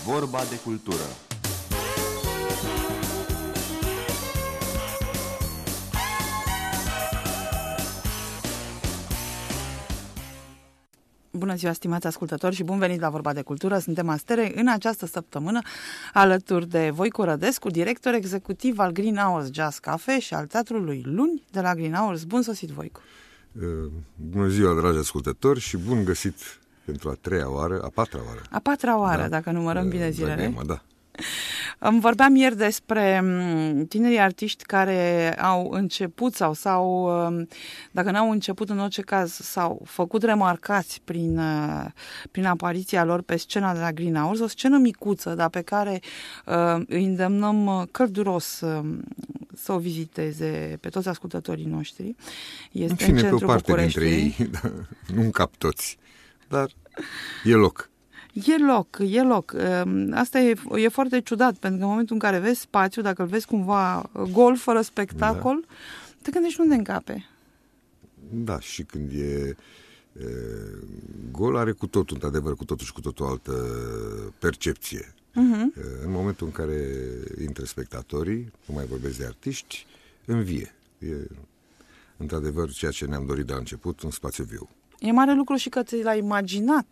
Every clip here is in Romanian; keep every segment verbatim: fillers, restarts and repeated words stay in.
Vorba de cultură. Bună ziua, stimați ascultători, și bun venit la Vorba de Cultură. Suntem astere în această săptămână alături de Voicu Rădescu, director executiv al Green Hours Jazz Cafe și al Teatrului Luni de la Green Hours. Bun sosit, Voicu! Bună ziua, dragi ascultători, și bun găsit pentru a treia oară, a patra oară. A patra oară, da? Dacă numărăm bine zilele. Zagema, da. Îmi vorbeam ieri despre tinerii artiști care au început sau, sau, dacă n-au început, în orice caz, s-au făcut remarcați prin, prin apariția lor pe scena de la Green Hours, o scenă micuță, dar pe care uh, îi îndemnăm călduros uh, să o viziteze pe toți ascultătorii noștri. Este în fine, în pe o parte București. dintre ei, nu în cap toți, dar e loc. E loc, e loc. Asta e, e foarte ciudat, pentru că în momentul în care vezi spațiu, dacă îl vezi cumva gol, fără spectacol, da, te gândești unde încape. Da, și când e, e gol, are cu totul, într-adevăr, cu totul și cu totul altă percepție. Uh-huh. În momentul în care intră spectatorii, nu mai vorbesc de artiști, învie. E, într-adevăr, ceea ce ne-am dorit de la început, un spațiu viu. E mare lucru și că ți l-ai imaginat,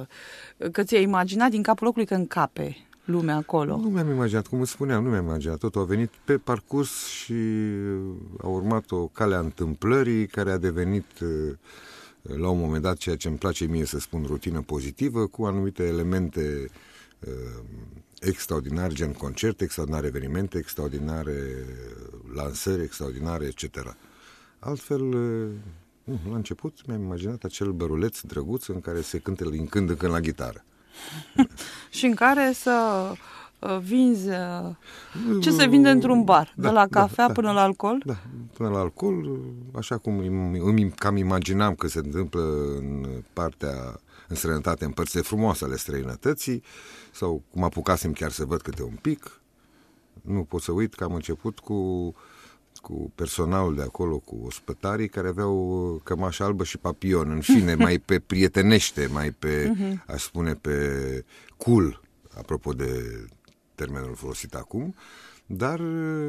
că ți-ai imaginat din capul locului că încape lumea acolo. Nu mi-am imaginat, cum îți spuneam, nu mi-am imaginat. Totul a venit pe parcurs și a urmat o cale a întâmplării care a devenit, la un moment dat, ceea ce îmi place mie să spun, rutină pozitivă, cu anumite elemente extraordinare, gen concerte, extraordinare evenimente, extraordinare lansări, extraordinare, et cetera. Altfel... Nu, la început mi-am imaginat acel băruleț drăguț în care se cântă din când în când la gitară. Și în care să uh, vinzi uh, ce se vinde într-un bar, da, de la cafea da, până da, la alcool? Da, până la alcool, așa cum îmi, îmi cam imaginam că se întâmplă în partea, în străinătate, în părțile frumoase ale străinătății, sau cum apucasem chiar să văd câte un pic. Nu pot să uit că am început cu... cu personalul de acolo, cu ospătarii care aveau cămașă albă și papion, în fine, mai pe prietenește, mai pe, uh-huh. aș spune, pe cool, apropo de termenul folosit acum, dar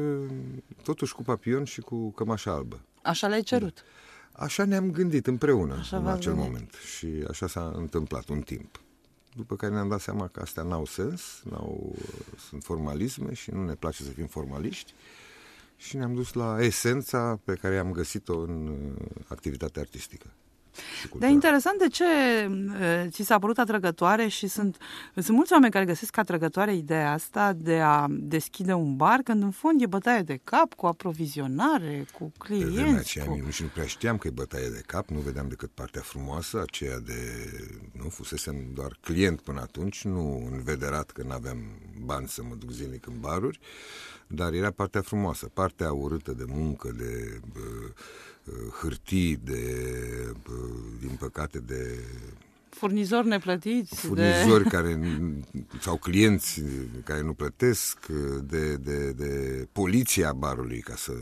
totuși cu papion și cu cămașă albă. Așa le-ai cerut? Da. Așa ne-am gândit împreună așa în acel gândit. moment și așa s-a întâmplat un timp. După care ne-am dat seama că astea n-au sens, n-au, sunt formalisme și nu ne place să fim formaliști. Și ne-am dus la esența pe care am găsit-o în activitatea artistică. Dar e interesant de ce ți s-a părut atrăgătoare și sunt, sunt mulți oameni care găsesc atrăgătoare ideea asta de a deschide un bar, când în fond e bătaie de cap cu aprovizionare, cu clienți. Pe vremea aceea cu... nici nu prea știam că e bătaie de cap, nu vedeam decât partea frumoasă, aceea de, nu, fusesem doar client până atunci, nu învederat că n-aveam bani să mă duc zilnic în baruri, dar era partea frumoasă, partea urâtă de muncă, de uh, hârtii, de, uh, din păcate, de... Furnizori neplătiți. Furnizori de... care, sau clienți care nu plătesc, de, de, de poliția barului, ca să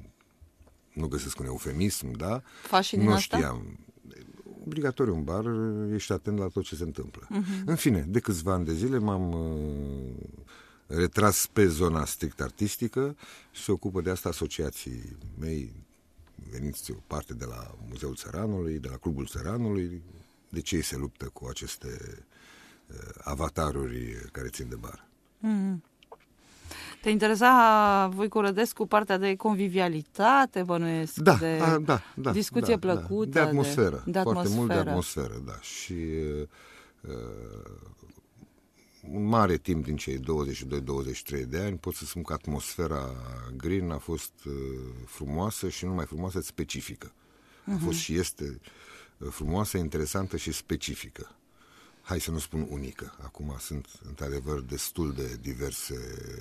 nu găsesc un eufemism, da? Faci din nu asta? știam. Obligatoriu în bar, ești atent la tot ce se întâmplă. Uh-huh. În fine, de câțiva ani de zile m-am... Uh, retras pe zona strict artistică și se ocupă de asta asociații mei, veniți o parte de la Muzeul Țăranului, de la Clubul Țăranului, de ce ei se luptă cu aceste uh, avataruri care țin de bar. Mm. Te interesa, Voicu Rădescu, partea de convivialitate, bănuiesc, da, de a, da, da, discuție da, plăcută. Da, de atmosferă, de, de foarte atmosferă. mult de atmosferă, da. Și... Uh, un mare timp din cei douăzeci și doi douăzeci și trei de ani, pot să spun că atmosfera Green a fost uh, frumoasă și nu mai frumoasă, specifică. Uh-huh. A fost și este uh, frumoasă, interesantă și specifică. Hai să nu spun unică. Acum sunt, într-adevăr, destul de diverse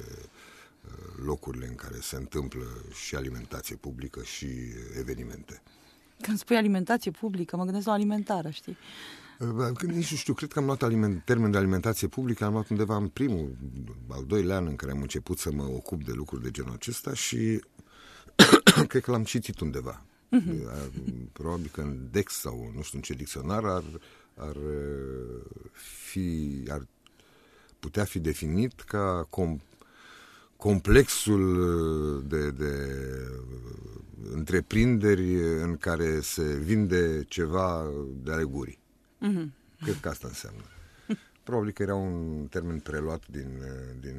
uh, locurile în care se întâmplă și alimentație publică și evenimente. Când spui alimentație publică, mă gândesc la alimentară, știi? Nici nu știu, cred că am luat aliment, termen de alimentație publică, am luat undeva în primul, al doilea an în care am început să mă ocup de lucruri de genul acesta și cred că l-am citit undeva. Uh-huh. Probabil că în Dex sau nu știu în ce dicționar ar, ar fi, ar putea fi definit ca com- complexul de, de întreprinderi în care se vinde ceva de ale gurii. Mm-hmm. Cred că asta înseamnă. Probabil că era un termen preluat din, din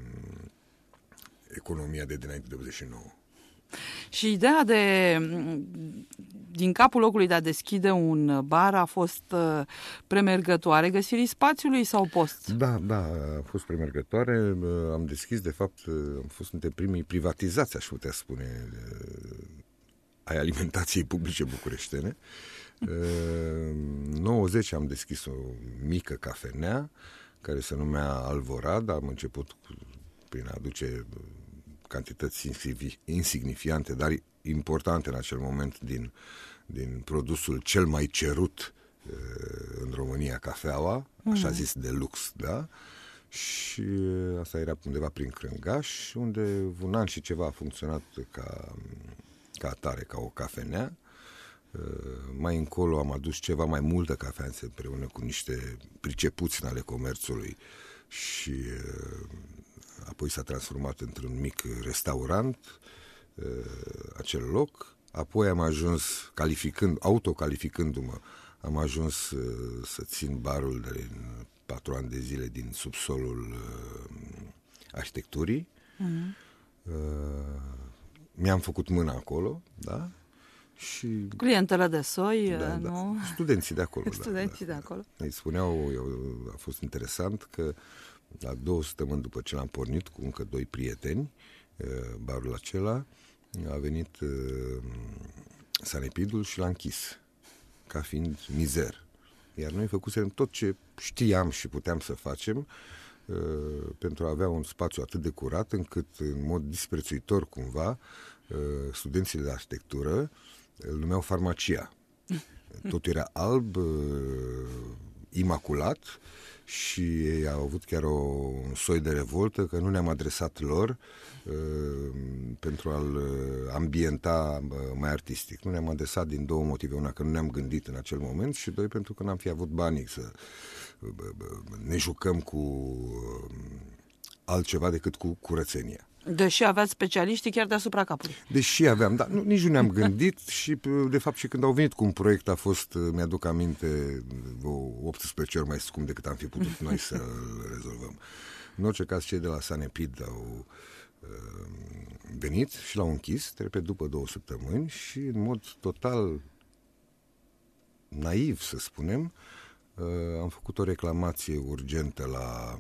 economia de dinainte de optzeci și nouă. Și ideea de, din capul locului de a deschide un bar a fost premergătoare găsirii spațiului sau post? Da, da, a fost premergătoare. Am deschis, de fapt, am fost între primii privatizați, aș putea spune, ai alimentației publice bucureștene. În nouăzeci am deschis o mică cafenea care se numea Alvorad. Am început prin a aduce cantități insignifiante, dar importante în acel moment din, din produsul cel mai cerut în România, cafeaua, așa zis de lux, da? Și asta era undeva prin Crângaș, unde un an și ceva a funcționat ca, ca atare, ca o cafenea. Mai încolo am adus ceva mai multă cafea împreună cu niște pricepuți ale comerțului și apoi s-a transformat într-un mic restaurant acel loc. Apoi am ajuns, calificând, autocalificându-mă, am ajuns să țin barul de patru ani de zile din subsolul arhitecturii. Mm-hmm. Mi-am făcut mâna acolo, da? Și clientele de soi, da, nu? Da. Studenții de acolo. Studenții da, de acolo. Îi spuneau, eu, a fost interesant că la două săptămâni după ce l-am pornit cu încă doi prieteni, barul acela, a venit Sanepidul și l-a închis, ca fiind mizer. Iar noi făcusem tot ce știam și puteam să facem pentru a avea un spațiu atât de curat, încât, în mod disprețuitor cumva, studenții de arhitectură îl numeau farmacia. Totul era alb, imaculat, și ei au avut chiar o, un soi de revoltă că nu ne-am adresat lor uh, pentru a-l ambienta uh, mai artistic. Nu ne-am adresat din două motive. Una, că nu ne-am gândit în acel moment, și doi, pentru că n-am fi avut banii să uh, uh, ne jucăm cu uh, altceva decât cu curățenia. Deși aveați specialiștii chiar deasupra capului. Deși aveam, dar nu, nici nu ne-am gândit și, de fapt, și când au venit cu un proiect a fost, mi-aduc aminte, optsprezece ori mai scump decât am fi putut noi să-l rezolvăm. În orice caz, cei de la Sanepid au uh, venit și l-au închis, repet, după două săptămâni, și în mod total naiv, să spunem, uh, am făcut o reclamație urgentă la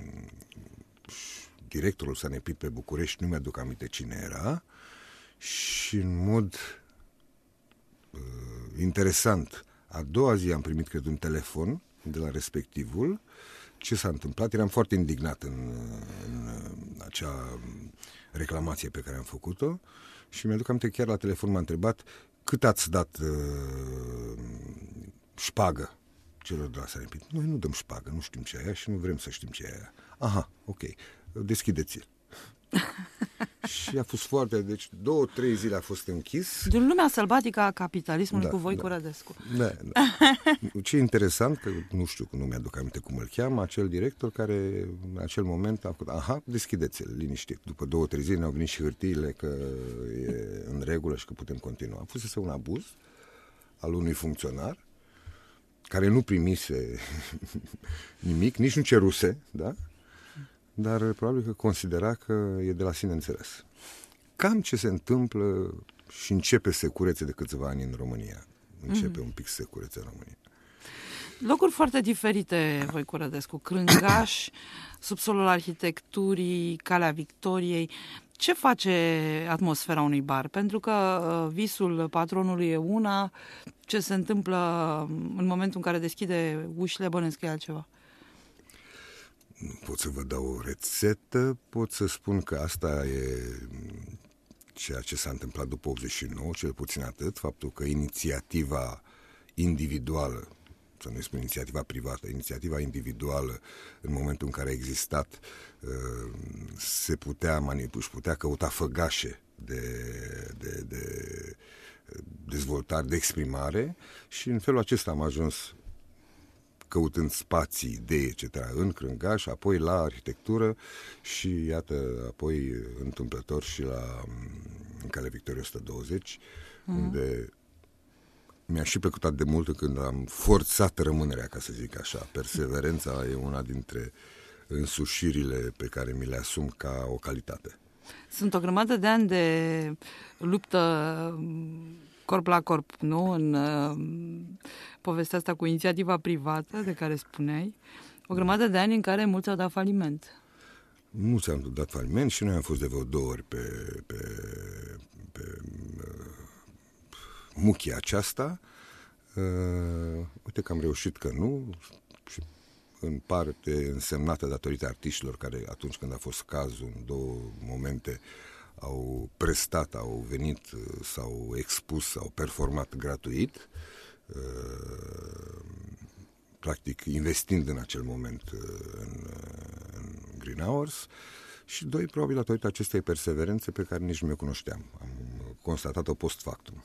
directorul Sanepid pe București, nu mi-aduc aminte cine era, și în mod uh, interesant, a doua zi am primit, cred, un telefon de la respectivul. Ce s-a întâmplat? Eram foarte indignat în, în acea reclamație pe care am făcut-o și mi-aduc aminte, chiar la telefon m-a întrebat: cât ați dat uh, șpagă celor de la Sanepid? Noi nu dăm șpagă, nu știm ce e aia și nu vrem să știm ce e aia. Aha, ok, deschideți-l. Și a fost foarte, deci două, trei zile a fost închis. Din lumea sălbatică a capitalismului, da, cu Voicu da. Rădescu. Da, da. Ce e interesant, că nu știu, nu mi-aduc aminte cum îl cheamă, acel director care în acel moment a făcut: aha, deschideți-l, liniștit. După două, trei zile ne-au venit și hârtiile că e în regulă și că putem continua. A fost un abuz al unui funcționar care nu primise nimic, nici nu ceruse, da? Dar probabil că considera că e de la sine înțeles. Cam ce se întâmplă și începe să curețe de câțiva ani în România. Începe mm. un pic să curețe în România. Locuri foarte diferite, Voicu Rădescu. Crângaș, subsolul arhitecturii, Calea Victoriei. Ce face atmosfera unui bar? Pentru că visul patronului e una, ce se întâmplă în momentul în care deschide ușile, bănesc că e altceva. Nu pot să vă dau o rețetă, pot să spun că asta e ceea ce s-a întâmplat după optzeci și nouă, cel puțin atât, faptul că inițiativa individuală, să nu spun inițiativa privată, inițiativa individuală, în momentul în care a existat, se putea manipula, își putea căuta făgașe de, de, de dezvoltare, de exprimare, și în felul acesta am ajuns căutând spații, idei, et cetera în Crângaș, apoi la arhitectură și iată, apoi întâmplător și la în Calea Victoriei o sută douăzeci, mm. unde mi-a și plăcut atât de mult când am forțat rămânerea, ca să zic așa. Perseverența e una dintre însușirile pe care mi le asum ca o calitate. Sunt o grămadă de ani de luptă corp la corp, nu? În uh, povestea asta cu inițiativa privată de care spuneai. O grămadă de ani în care mulți au dat faliment. Mulți am dat faliment și noi am fost de vreo două ori pe, pe, pe uh, muchia aceasta. Uh, uite că am reușit că nu, și în parte însemnată datorită artiștilor care atunci când a fost cazul, în două momente, au prestat, au venit, s-au expus, s-au performat gratuit, practic investind în acel moment în, în Green Hours, și doi, probabil datorită acestei perseverențe pe care nici nu mi-o cunoșteam. Am constatat-o post factum.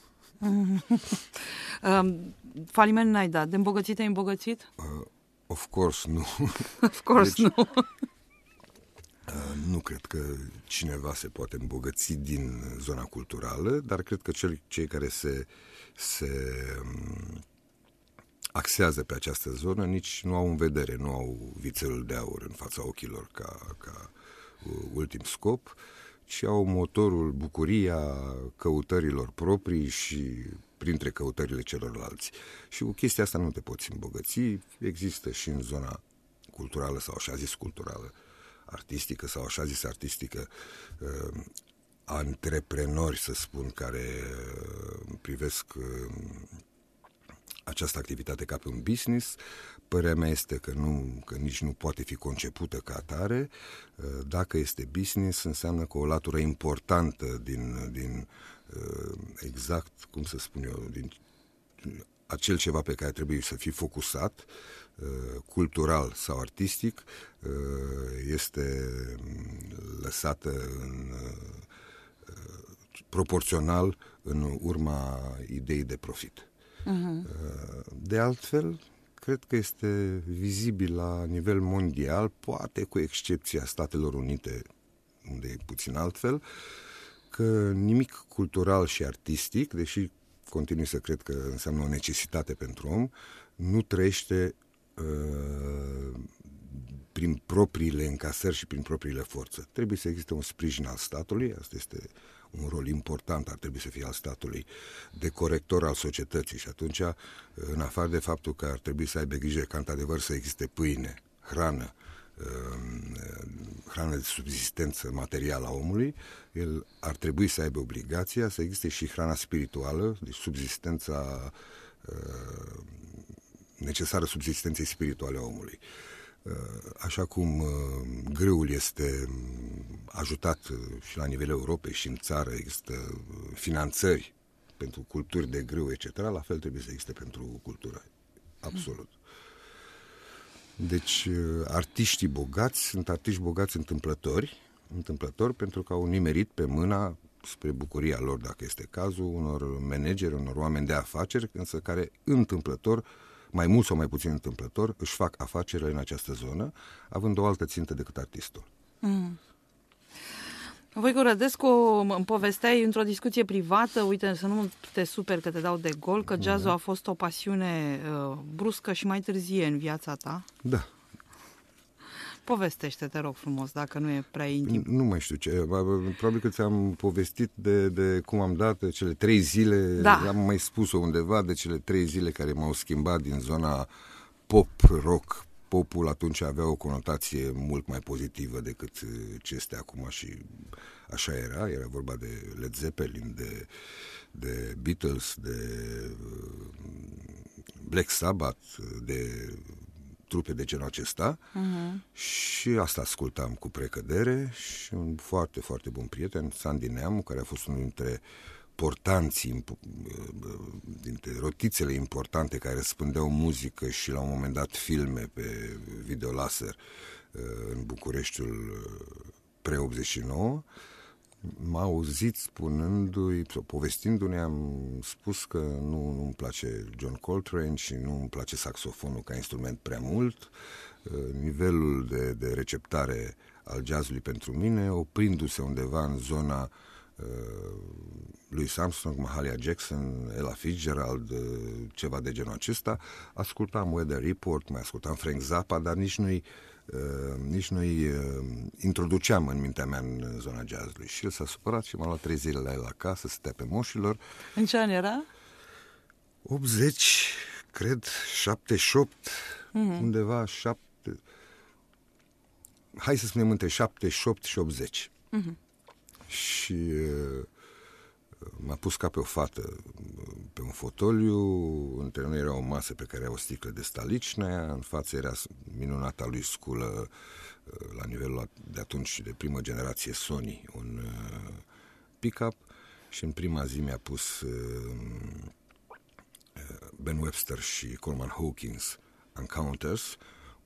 um, faliment n-ai dat, de îmbogățit ai îmbogățit? Uh, of course, nu. Of course, deci, nu. Uh, nu cred că cineva se poate îmbogăți din zona culturală, dar cred că cel, cei care se, se um, axează pe această zonă nici nu au în vedere, nu au vițelul de aur în fața ochilor ca, ca uh, ultim scop, ci au motorul, bucuria căutărilor proprii și printre căutările celorlalți. Și cu chestia asta nu te poți îmbogăți. Există și în zona culturală sau așa zis culturală, artistică sau așa zis artistică, uh, antreprenori, să spun, care uh, privesc uh, această activitate ca pe un business. Părerea mea este că, nu, că nici nu poate fi concepută ca atare. Uh, dacă este business, înseamnă că o latură importantă din, din uh, exact, cum să spun eu, din acel ceva pe care trebuie să fii focusat, cultural sau artistic, este lăsată în, proporțional în urma ideii de profit. Uh-huh. De altfel, cred că este vizibil la nivel mondial, poate cu excepția Statelor Unite, unde e puțin altfel, că nimic cultural și artistic, deși continui să cred că înseamnă o necesitate pentru om, nu trăiește uh, prin propriile încasări și prin propriile forțe. Trebuie să existe un sprijin al statului, asta este un rol important, ar trebui să fie al statului, de corector al societății, și atunci, în afară de faptul că ar trebui să aibă grijă ca într-adevăr să existe pâine, hrană, hrană de subzistență materială a omului, el ar trebui să aibă obligația să existe și hrana spirituală, deci subzistența necesară subzistenței spirituale a omului. Așa cum grâul este ajutat și la nivelul Europei și în țară există finanțări pentru culturi de grâu, et cetera, la fel trebuie să existe pentru cultură. Absolut. Deci, artiștii bogați sunt artiști bogați întâmplători, întâmplători pentru că au nimerit pe mâna, spre bucuria lor, dacă este cazul, unor manageri, unor oameni de afaceri, însă care întâmplător, mai mult sau mai puțin întâmplător, își fac afacerile în această zonă, având o altă țintă decât artistul. Mm. Voicu Rădescu, îmi povesteai într-o discuție privată, uite, să nu te superi că te dau de gol, că jazzul a fost o pasiune uh, bruscă și mai târzie în viața ta. Da. Povestește, te rog frumos, dacă nu e prea intim. Nu mai știu ce, probabil că ți-am povestit de, de cum am dat cele trei zile, da. Am mai spus-o undeva, de cele trei zile care m-au schimbat din zona pop-rock. Popul atunci avea o conotație mult mai pozitivă decât ce este acum și așa era. Era vorba de Led Zeppelin, de, de Beatles, de Black Sabbath, de trupe de genul acesta. Uh-huh. Și asta ascultam cu precădere și un foarte, foarte bun prieten, Sandy Neamu, care a fost unul dintre portanții, dintre rotițele importante care răspândeau muzică și la un moment dat filme pe videolaser în Bucureștiul pre optzeci și nouă. M-a auzit spunându-i sau povestindu-ne, am spus că nu nu-mi place John Coltrane și nu îmi place saxofonul ca instrument prea mult. Nivelul de, de receptare al jazzului pentru mine, oprindu-se undeva în zona uh, Louis Armstrong, Mahalia Jackson, Ella Fitzgerald, uh, ceva de genul acesta. Ascultam Weather Report, mai ascultam Frank Zappa, dar nici nu-i Uh, nici nu-i uh, introduceam în mintea mea în zona jazzului. Și el s-a supărat și m-a luat trei zile la el acasă, stătea pe moșilor. În ce an era? optzeci, cred, șaptezeci și opt, mm-hmm. undeva șapte... Hai să spunem între șaptezeci și opt și optzeci. Mm-hmm. Și uh, m-a pus ca pe o fată pe un fotoliu, între noi era o masă pe care era o sticlă de Stalichnaya, în față era minunata lui sculă la nivelul de atunci de primă generație Sony, un pick-up, și în prima zi mi-a pus Ben Webster și Coleman Hawkins Encounters,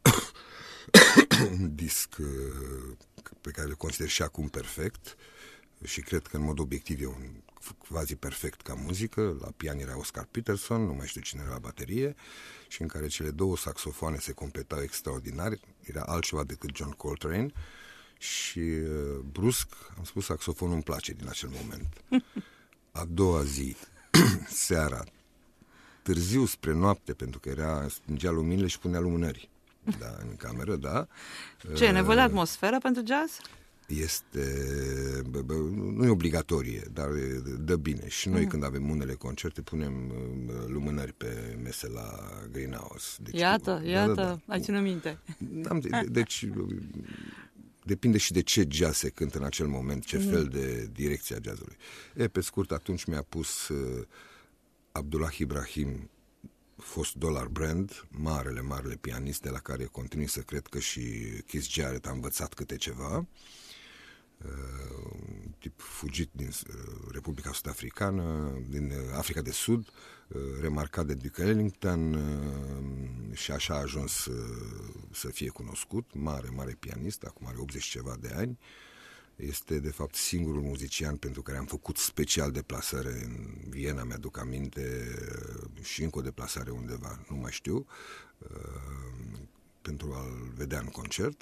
un disc pe care îl consider și acum perfect și cred că în mod obiectiv e un quasi perfect ca muzică. La pian era Oscar Peterson, nu mai știu cine era la baterie, și în care cele două saxofoane se completau extraordinar, era altceva decât John Coltrane. Și uh, brusc am spus, saxofonul îmi place din acel moment. A doua zi, seara, târziu spre noapte, pentru că era, stingea luminile și punea lumânări, da, în cameră, da. Ce, e nevoie de atmosferă pentru jazz? Este, bă, bă, nu e obligatorie, dar dă bine. Și noi, mm. când avem unele concerte, punem lumânări pe mese la Greenhouse. Deci, iată, da, iată, da, da. ai ținut minte. Am, deci, depinde și de ce jazz se cântă în acel moment, ce mm. fel de direcție a jazzului. E, pe scurt, atunci mi-a pus uh, Abdullah Ibrahim, fost Dollar Brand, marele, marele pianist, de la care continui să cred că și Keith Jarrett a învățat câte ceva. Uh, tip fugit din uh, Republica Sud-Africană, din uh, Africa de Sud, uh, remarcat de Duke Ellington, uh, și așa a ajuns uh, să fie cunoscut, mare, mare pianist, acum are optzeci ceva de ani. Este, de fapt, singurul muzician pentru care am făcut special deplasare în Viena, mi-aduc aminte, și încă o deplasare undeva, nu mai știu, uh, pentru a-l vedea în concert.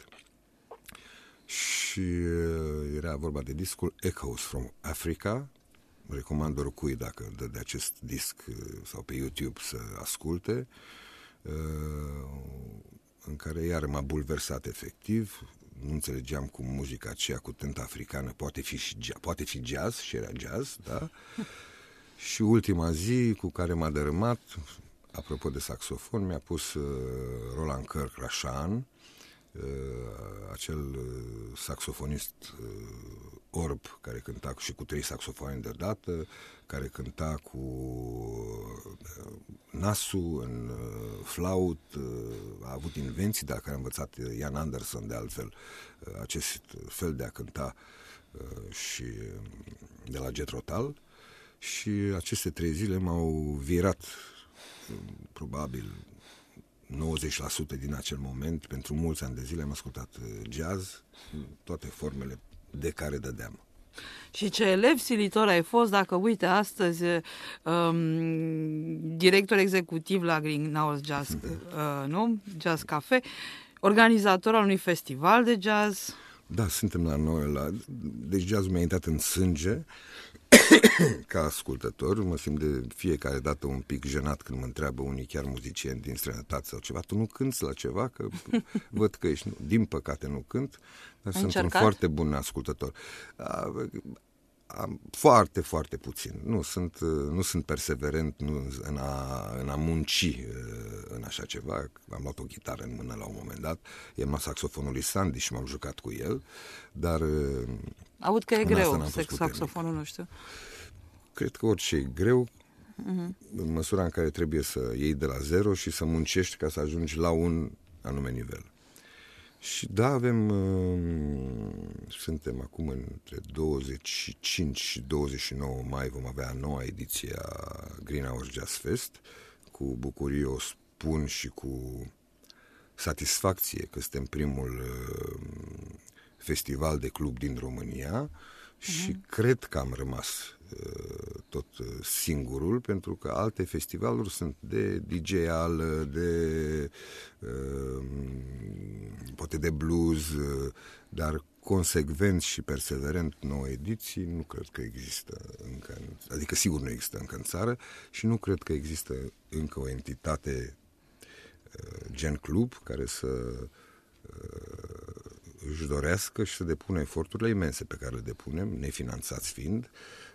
Și era vorba de discul Echoes from Africa. Recomand oricui, dacă dă de acest disc sau pe YouTube, să asculte, în care iar m-a bulversat efectiv. Nu înțelegeam cum muzica aceea cu tântă africană poate fi, și jazz, poate fi jazz, și era jazz, da? Și ultima zi cu care m-a dărâmat, apropo de saxofon, mi-a pus uh, Roland Kirk Rashan, uh, acel uh, saxofonist uh, orb care cânta și cu trei saxofoane deodată, care cânta cu uh, nasul în uh, flaut, uh, a avut invenții de la care a învățat Ian Anderson, de altfel, uh, acest fel de a cânta uh, și uh, de la Jethro Tull. Și aceste trei zile m-au virat uh, probabil nouăzeci la sută din acel moment. Pentru mulți ani de zile am ascultat jazz, toate formele de care dădeam. Și ce elev silitor ai fost, dacă, uite, astăzi um, director executiv la Greenhouse Jazz, uh, nu? Jazz Cafe, organizator al unui festival de jazz. Da, suntem la noi. La... Deci jazzul mi-a intrat în sânge ca ascultător. Mă simt de fiecare dată un pic jenat când mă întreabă unii, chiar muzicieni din străinătate sau ceva, tu nu cânti la ceva? Că văd că ești... Din păcate nu cânt, dar Ai sunt încercat? un foarte bun ascultător. Am, foarte, foarte puțin. Nu sunt, nu sunt perseverent nu, în, a, în a munci în așa ceva. Am luat o chitară în mână la un moment dat, i-am luat saxofonul lui Sandy și m-am jucat cu el, dar... Aud că e greu saxofonul, nu știu. Cred că orice e greu, uh-huh. în măsura în care trebuie să iei de la zero și să muncești ca să ajungi la un anume nivel. Și da, avem, uh, suntem acum între douăzeci și cinci și douăzeci și nouă mai, vom avea a noua ediție a Greenhouse Jazz Fest. Cu bucurie o spun și cu satisfacție că suntem primul uh, festival de club din România și uh-huh. cred că am rămas tot singurul, pentru că alte festivaluri sunt de D J-al, de poate de blues, dar consecvent și perseverent nouă ediții nu cred că există încă, adică sigur nu există încă în țară și nu cred că există încă o entitate gen club care să își dorească și să depună eforturile imense pe care le depunem, nefinanțați fiind,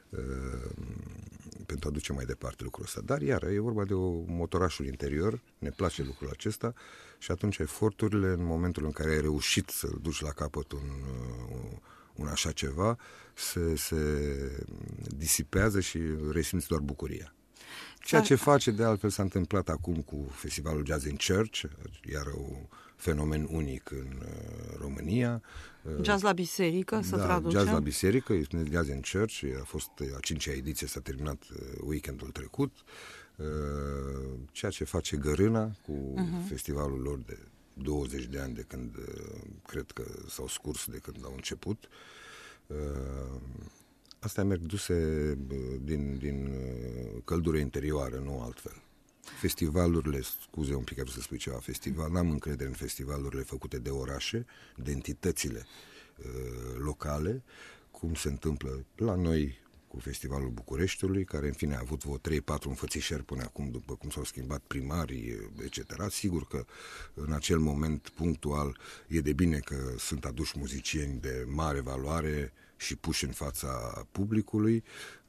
pentru a duce mai departe lucrul ăsta. Dar, iar, e vorba de o motorașul interior, ne place lucrul acesta și atunci eforturile, în momentul în care ai reușit să-l duci la capăt un, un așa ceva, se, se disipează și resimți doar bucuria. Ceea ce face, de altfel, s-a întâmplat acum cu Festivalul Jazz in Church, iar un fenomen unic în uh, România. Jazz la biserică, să da, traducem. Jazz la biserică, este Jazz in Church, a fost a cincea ediție, s-a terminat uh, weekendul trecut. Uh, ceea ce face Gărâna cu uh-huh. festivalul lor de douăzeci de ani de când, uh, cred că s-au scurs de când au început. Uh, Astea merg duse din, din căldură interioară, nu altfel. Festivalurile, scuze un pic, vreau să spui ceva, festival, n-am încredere în festivalurile făcute de orașe, de entitățile uh, locale, cum se întâmplă la noi cu Festivalul Bucureștiului, care în fine a avut vreo trei patru înfățișări până acum, după cum s-au schimbat primarii, et cetera. Sigur că în acel moment punctual e de bine că sunt aduși muzicieni de mare valoare și puși în fața publicului,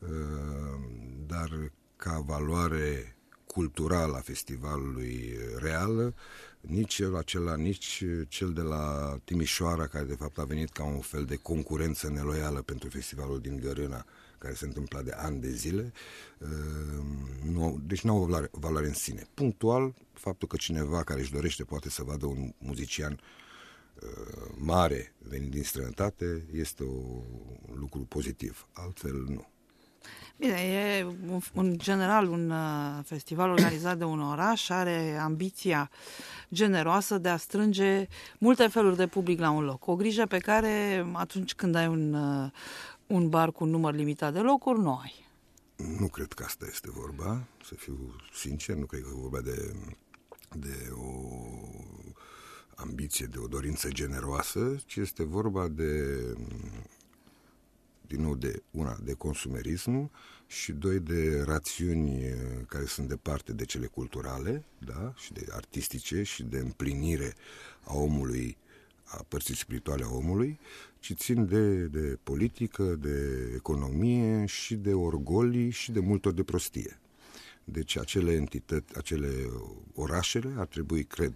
dar ca valoare culturală a festivalului reală, nici cel acela, nici cel de la Timișoara, care de fapt a venit ca un fel de concurență neloială pentru festivalul din Gărâna, care se întâmpla de ani de zile, nu, deci nu au o valoare, valoare în sine. Punctual, faptul că cineva care își dorește poate să vadă un muzician mare venit din străinătate este un lucru pozitiv, altfel nu. Bine, e în general un festival organizat de un oraș, are ambiția generoasă de a strânge multe feluri de public la un loc. O grijă pe care atunci când ai un, un bar cu un număr limitat de locuri, nu ai. Nu cred că asta este vorba, să fiu sincer, nu cred că e vorba de, de o ambiție, de o dorință generoasă, ci este vorba de, din nou, de una, de consumerism și doi, de rațiuni care sunt departe de cele culturale, da, și de artistice și de împlinire a omului, a părții spirituale a omului, ci țin de, de politică, de economie și de orgolii și de multe ori de prostie. Deci acele entități, acele orașele ar trebui, cred,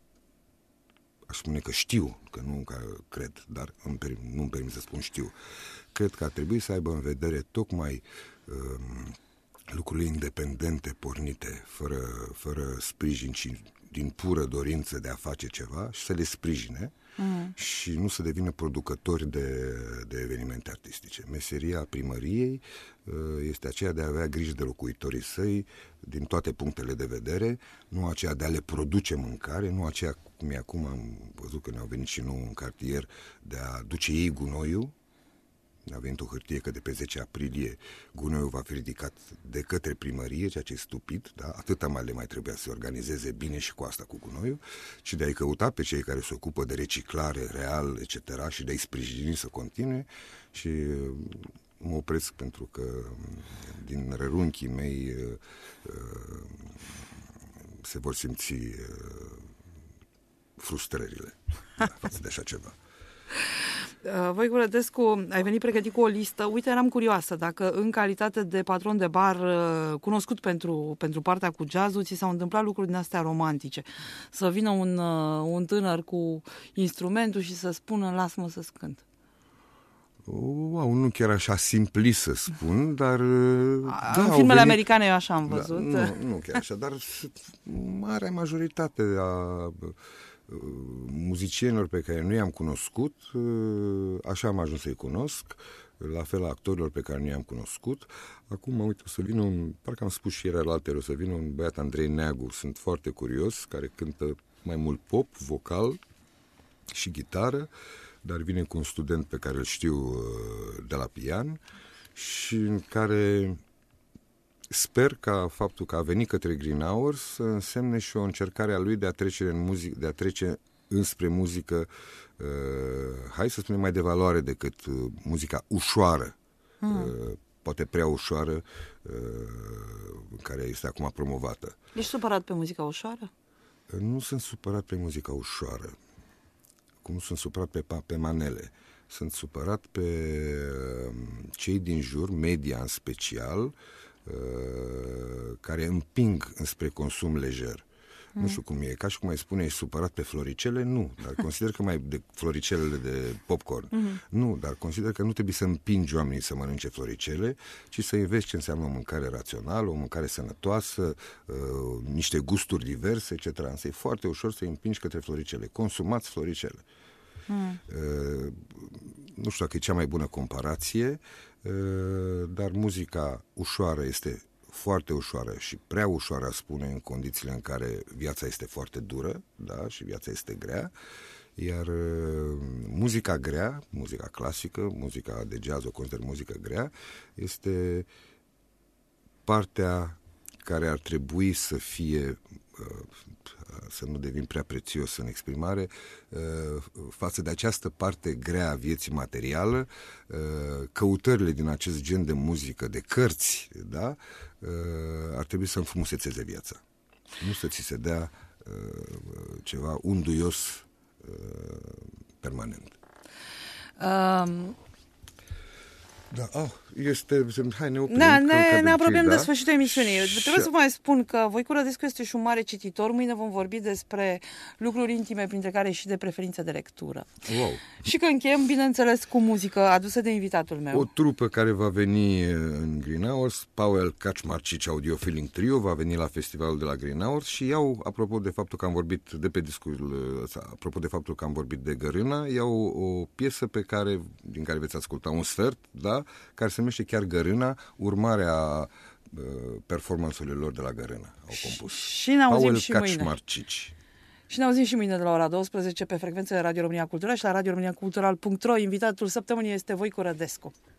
aș spune că știu, că nu că cred, dar îmi permit, nu îmi permit să spun știu. Cred că ar trebui să aibă în vedere tocmai um, lucrurile independente, pornite, fără, fără sprijin și din pură dorință de a face ceva și să le sprijine mm. și nu să devină producători de, de evenimente artistice. Meseria primăriei uh, este aceea de a avea grijă de locuitorii săi din toate punctele de vedere, nu aceea de a le produce mâncare, nu aceea, cum e acum, am văzut că ne-au venit și nou în cartier, de a duce ei gunoiul. A venit o hârtie că de pe zece aprilie gunoiul va fi ridicat de către primărie, ceea ce e stupid, da? Atâta mai le mai trebuia să se organizeze bine și cu asta, cu gunoiul, și de a-i căuta pe cei care se ocupă de reciclare real, et cetera, și de a-i sprijini să continue. Și mă opresc pentru că din rărunchii mei se vor simți frustrările față de așa ceva. Voicu Rădescu, ai venit pregătit cu o listă. Uite, eram curioasă dacă în calitate de patron de bar cunoscut pentru, pentru partea cu jazzul, ți s-au întâmplat lucruri din astea romantice. Să vină un, un tânăr cu instrumentul și să spună lasă-mă să-ți cânt. Wow, nu chiar așa simplist să spun, dar... A, da, în filmele venit... americane eu așa am văzut. Da, nu, nu chiar așa, dar marea majoritate a muzicienilor pe care nu i-am cunoscut, așa am ajuns să-i cunosc, la fel a actorilor pe care nu i-am cunoscut. Acum, uite, o să vină un, parcă am spus și ieri alaltă, o să vină un băiat, Andrei Neagu, sunt foarte curios, care cântă mai mult pop, vocal și gitară. dar vine cu un student pe care îl știu de la pian și în care sper ca faptul că a venit către Green Hours să însemne și o încercare a lui de a trece, în muzic, de a trece înspre muzică, uh, hai să spunem, mai de valoare decât uh, muzica ușoară, mm. uh, poate prea ușoară, uh, care este acum promovată. Ești supărat pe muzica ușoară? Uh, nu sunt supărat pe muzica ușoară, cum sunt supărat pe, pe manele. Sunt supărat pe uh, cei din jur, media în special, care împing înspre consum lejer. Mm. Nu știu cum e, ca și cum ai spune, ești supărat pe floricele? Nu, dar consider că mai de floricelele de popcorn. Mm-hmm. Nu, dar consider că nu trebuie să împingi oamenii să mănânce floricele, ci să înveți ce înseamnă o mâncare rațională, o mâncare sănătoasă, uh, niște gusturi diverse, et cetera. Însă e foarte ușor să îi împingi către floricele. Consumați floricele. Mm. Uh, nu știu dacă e cea mai bună comparație, uh, dar muzica ușoară este foarte ușoară și prea ușoară, spune, în condițiile în care viața este foarte dură, da, și viața este grea, iar uh, muzica grea, muzica clasică, muzica de jazz, o consider muzică grea, este partea care ar trebui să fie, uh, să nu devin prea prețios în exprimare, uh, față de această parte grea a vieții materială, uh, căutările din acest gen de muzică, de cărți, da, uh, ar trebui să înfrumusețeze viața. Nu să ți se dea uh, ceva unduios uh, permanent. Um... Da, oh, este... Hai, ne oprim. Da, ne, ne apropiem de sfârșitul emisiunii. Și... Trebuie să mai spun că Voicu Rădescu este și un mare cititor. Mâine vom vorbi despre lucruri intime, printre care și de preferințe de lectură. Wow. Și că încheiem, bineînțeles, cu muzică adusă de invitatul meu. O trupă care va veni în Green Hours, Paweł Kaczmarczyk Audio Feeling Trio, va veni la festivalul de la Green Hours și iau, apropo de faptul că am vorbit de pe discul ăsta, apropo de faptul că am vorbit de Gărâna, iau o piesă pe care, din care veți asculta un sfert, da, care se numește chiar Gărâna, urmarea uh, performanțelor lor de la Gărâna. Au compus. Și ne auzim și mâine. Și ne auzim și mâine de la ora douăsprezece pe frecvențele Radio România Cultura și la radio românia cultural punct ro. Invitatul săptămânii este Voicu Rădescu.